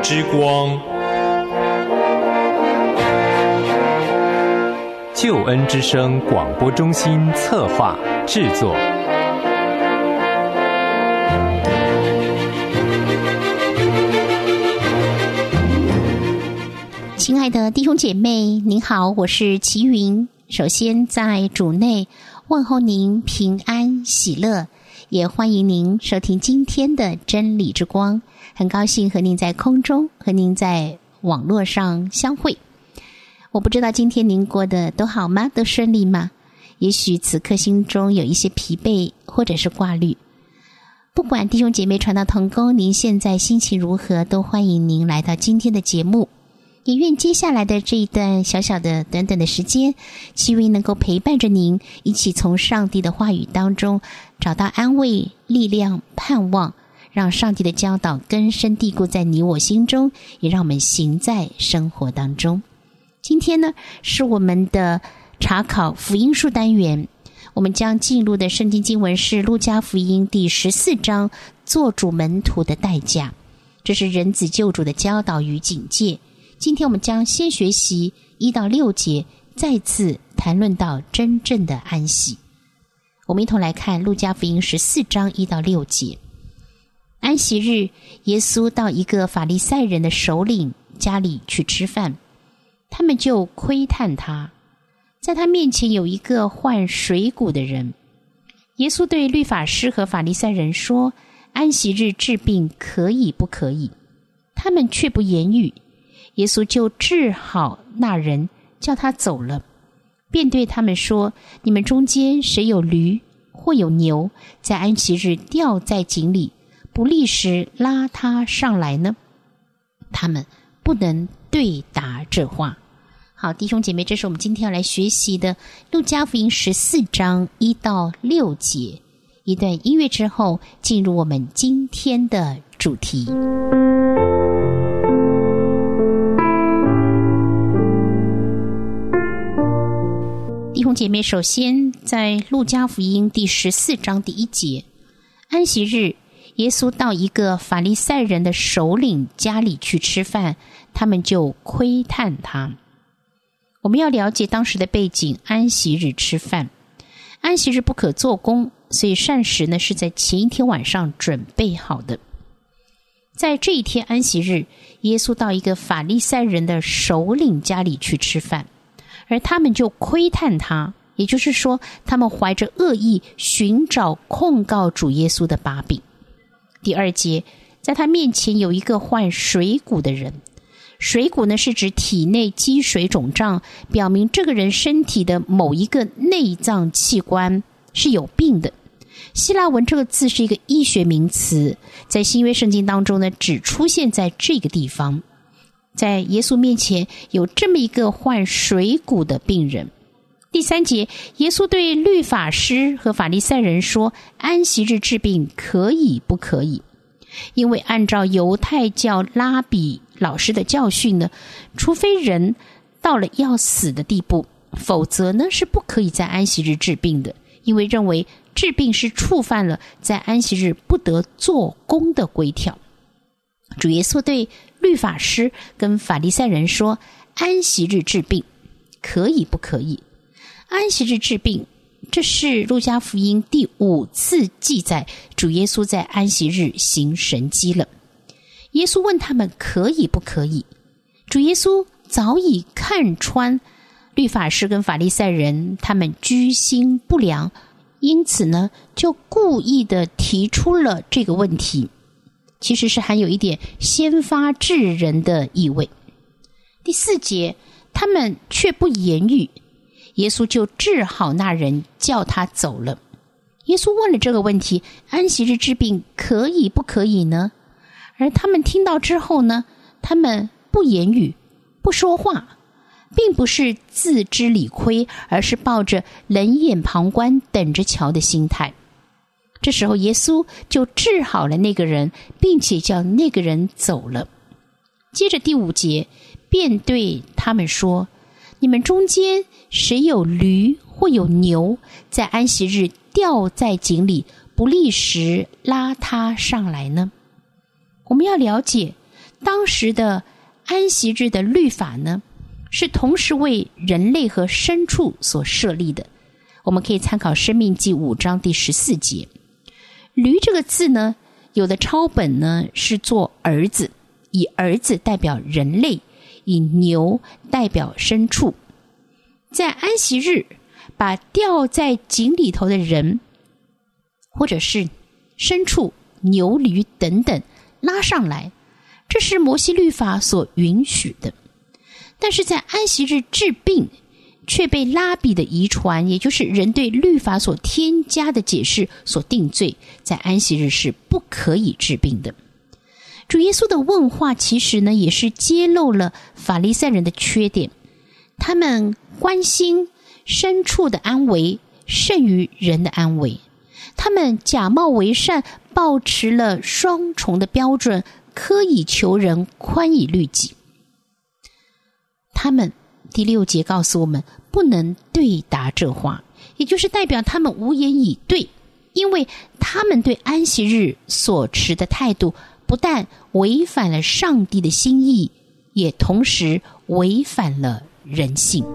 之光，救恩之声广播中心策划制作。 亲爱的弟兄姐妹，您好，我是齐云。首先在主内问候您平安喜乐，也欢迎您收听今天的真理之光。很高兴和您在空中，和您在网络上相会。我不知道今天您过得都好吗？都顺利吗？也许此刻心中有一些疲惫或者是挂虑。不管弟兄姐妹传道同工，您现在心情如何，都欢迎您来到今天的节目。也愿接下来的这一段小小的短短的时间，祈愿能够陪伴着您，一起从上帝的话语当中找到安慰、力量、盼望，让上帝的教导根深蒂固在你我心中，也让我们行在生活当中。今天呢，是我们的查考福音书单元，我们将进入的圣经经文是路加福音第14章，做主门徒的代价。这是人子救主的教导与警戒。今天我们将先学习1到6节，再次谈论到真正的安息。我们一同来看路加福音14章1到6节。安息日，耶稣到一个法利赛人的首领家里去吃饭，他们就窥探他，在他面前有一个患水谷的人。耶稣对律法师和法利赛人说，安息日治病可以不可以？他们却不言语。耶稣就治好那人，叫他走了，便对他们说，你们中间谁有驴或有牛，在安息日掉在井里，不立时拉他上来呢？他们不能对答这话。好，弟兄姐妹，这是我们今天要来学习的路加福音14章1到6节。一段音乐之后，进入我们今天的主题。弟兄姐妹，首先在路加福音第14章第1节，安息日，耶稣到一个法利赛人的首领家里去吃饭，他们就窥探他。我们要了解当时的背景，安息日吃饭，安息日不可做工，所以膳食呢是在前一天晚上准备好的。在这一天安息日，耶稣到一个法利赛人的首领家里去吃饭，而他们就窥探他，也就是说，他们怀着恶意寻找控告主耶稣的把柄。第2节，在他面前有一个患水谷的人。水谷呢，是指体内积水肿胀，表明这个人身体的某一个内脏器官是有病的。希腊文这个字是一个医学名词，在新约圣经当中呢，只出现在这个地方。在耶稣面前有这么一个患水谷的病人。第3节，耶稣对律法师和法利赛人说，安息日治病可以不可以？因为按照犹太教拉比老师的教训呢，除非人到了要死的地步，否则呢是不可以在安息日治病的，因为认为治病是触犯了在安息日不得做工的规条。主耶稣对律法师跟法利赛人说，安息日治病可以不可以？安息日治病，这是路加福音第5次记载主耶稣在安息日行神迹了。耶稣问他们可以不可以？主耶稣早已看穿律法师跟法利赛人他们居心不良，因此呢就故意的提出了这个问题，其实是含有一点先发制人的意味。第4节，他们却不言语，耶稣就治好那人，叫他走了。耶稣问了这个问题，安息日治病可以不可以呢？而他们听到之后呢，他们不言语，不说话，并不是自知理亏，而是抱着冷眼旁观等着瞧的心态。这时候耶稣就治好了那个人，并且叫那个人走了。接着第5节，便对他们说，你们中间谁有驴或有牛，在安息日掉在井里，不立时拉他上来呢？我们要了解， 当时的安息日的律法呢，是同时为人类和牲畜所设立的。我们可以参考申命记5章第14节。驴这个字呢，有的抄本呢是做儿子，以儿子代表人类，以牛代表牲畜。在安息日，把掉在井里头的人，或者是牲畜、牛驴等等拉上来，这是摩西律法所允许的。但是在安息日治病，却被拉比的遗传，也就是人对律法所添加的解释所定罪，在安息日是不可以治病的。主耶稣的问话其实呢，也是揭露了法利赛人的缺点，他们关心牲畜的安危胜于人的安危，他们假冒为善，抱持了双重的标准，苛以求人，宽以律己。他们第6节告诉我们，不能对答这话，也就是代表他们无言以对，因为他们对安息日所持的态度，不但违反了上帝的心意，也同时违反了人性。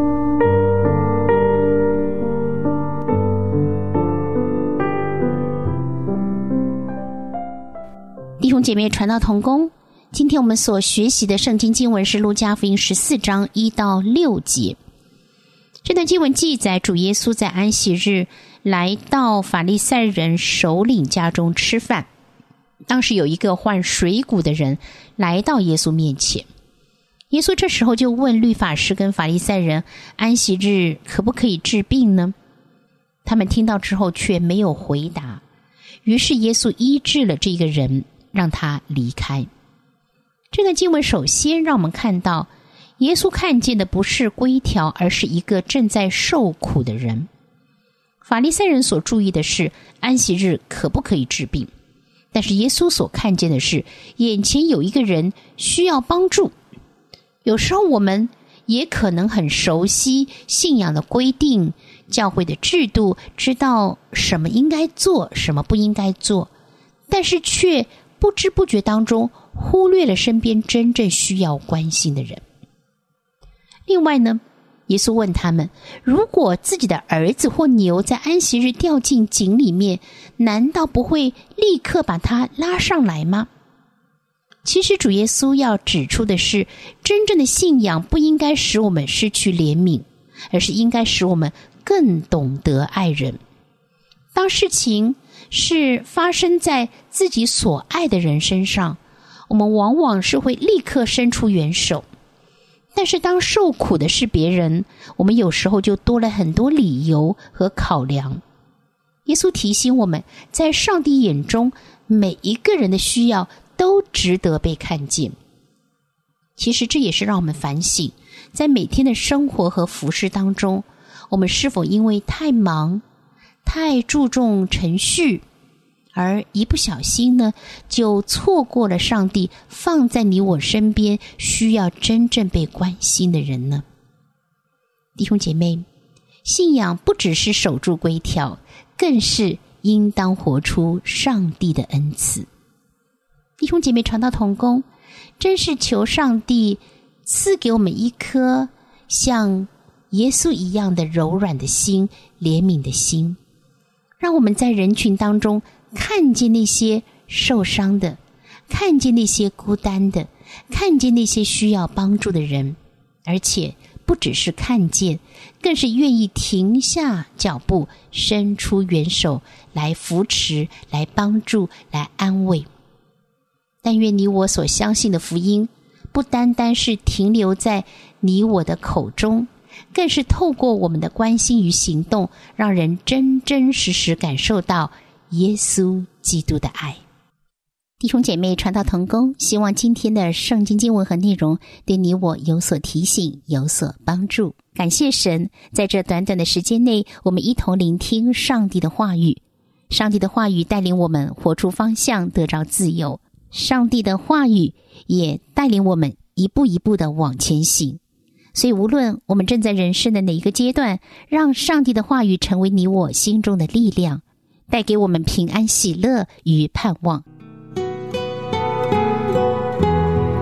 弟兄姐妹，传道同工，今天我们所学习的圣经经文是路加福音14章1到6节。这段经文记载，主耶稣在安息日来到法利赛人首领家中吃饭。当时有一个患水谷的人来到耶稣面前，耶稣这时候就问律法师跟法利赛人，安息日可不可以治病呢？他们听到之后却没有回答，于是耶稣医治了这个人，让他离开。这段经文首先让我们看到，耶稣看见的不是规条，而是一个正在受苦的人。法利赛人所注意的是安息日可不可以治病，但是耶稣所看见的是眼前有一个人需要帮助。有时候我们也可能很熟悉信仰的规定、教会的制度，知道什么应该做，什么不应该做，但是却不知不觉当中忽略了身边真正需要关心的人。另外呢，耶稣问他们，如果自己的儿子或牛在安息日掉进井里面，难道不会立刻把他拉上来吗？其实主耶稣要指出的是，真正的信仰不应该使我们失去怜悯，而是应该使我们更懂得爱人。当事情是发生在自己所爱的人身上，我们往往是会立刻伸出援手，但是当受苦的是别人，我们有时候就多了很多理由和考量。耶稣提醒我们，在上帝眼中，每一个人的需要都值得被看见。其实这也是让我们反省，在每天的生活和服事当中，我们是否因为太忙、太注重程序，而一不小心呢，就错过了上帝放在你我身边需要真正被关心的人呢？弟兄姐妹，信仰不只是守住规条，更是应当活出上帝的恩赐。弟兄姐妹，传道同工，真是求上帝赐给我们一颗像耶稣一样的柔软的心、怜悯的心，让我们在人群当中看见那些受伤的，看见那些孤单的，看见那些需要帮助的人，而且不只是看见，更是愿意停下脚步，伸出援手来扶持，来帮助，来安慰。但愿你我所相信的福音，不单单是停留在你我的口中，更是透过我们的关心与行动，让人真真实实感受到耶稣基督的爱。弟兄姐妹，传道同工，希望今天的圣经经文和内容对你我有所提醒，有所帮助。感谢神，在这短短的时间内，我们一同聆听上帝的话语。上帝的话语带领我们活出方向，得着自由。上帝的话语也带领我们一步一步的往前行。所以无论我们正在人生的哪一个阶段，让上帝的话语成为你我心中的力量，带给我们平安喜乐与盼望。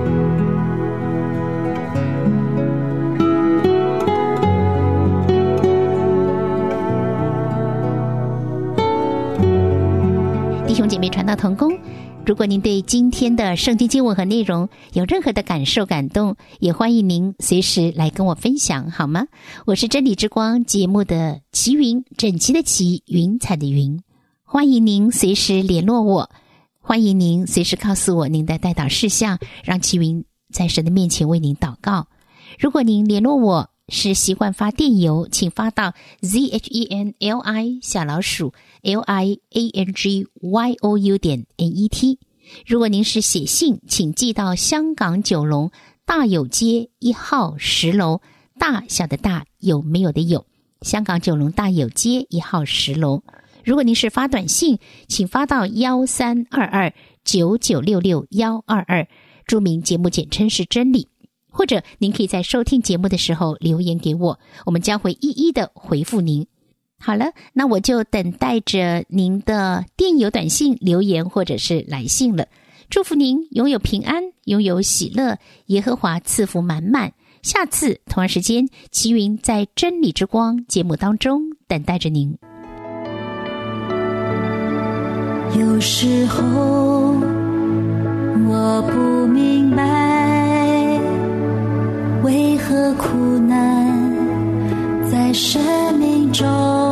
那同工，如果您对今天的圣经经文和内容有任何的感受感动，也欢迎您随时来跟我分享，好吗？我是真理之光节目的齐云，整齐的齐，云彩的云。欢迎您随时联络我，欢迎您随时告诉我您的代祷事项，让齐云在神的面前为您祷告。如果您联络我是习惯发电邮，请发到 zhenli_liangyou.net。如果您是写信，请寄到香港九龙大有街1号10楼，大小的大，有没有的有，香港九龙大有街1号10楼。如果您是发短信，请发到132299666122，注明节目简称是真理，或者您可以在收听节目的时候留言给我，我们将会一一的回复您。好了，那我就等待着您的电邮、短信、留言或者是来信了。祝福您拥有平安，拥有喜乐，耶和华赐福满满。下次同样时间，齐云在真理之光节目当中等待着您。 有时候我不明白，为何苦难在生命中，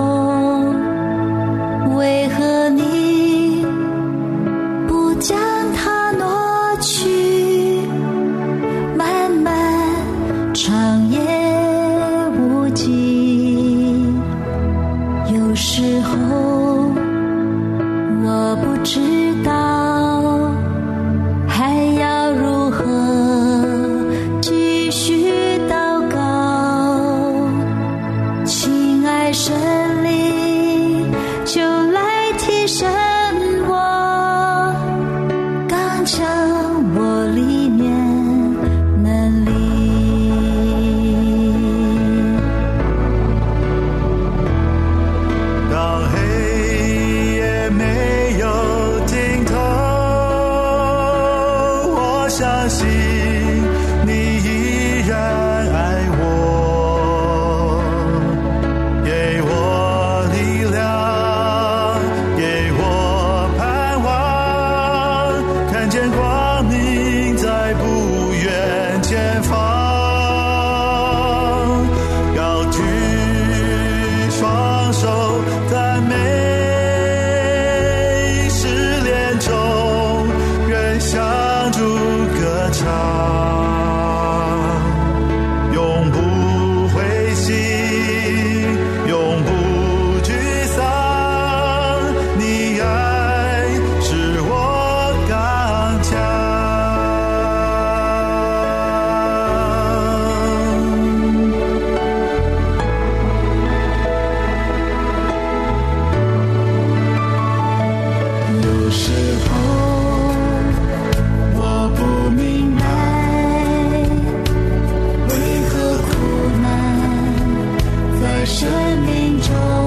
为何你不将它挪去，漫漫长夜无际。有时候我不知道还要如何继续祷告，亲爱神灵就来提升我，刚强我里面能力。 当黑夜没有尽头，我相信你依然爱我，给我力量，给我盼望，看见光明在不远前方，高举双手赞美，失恋中愿向主歌唱，永不灰心，永不沮丧，你爱使我刚强。有时候我不明白，为何苦难在生命中，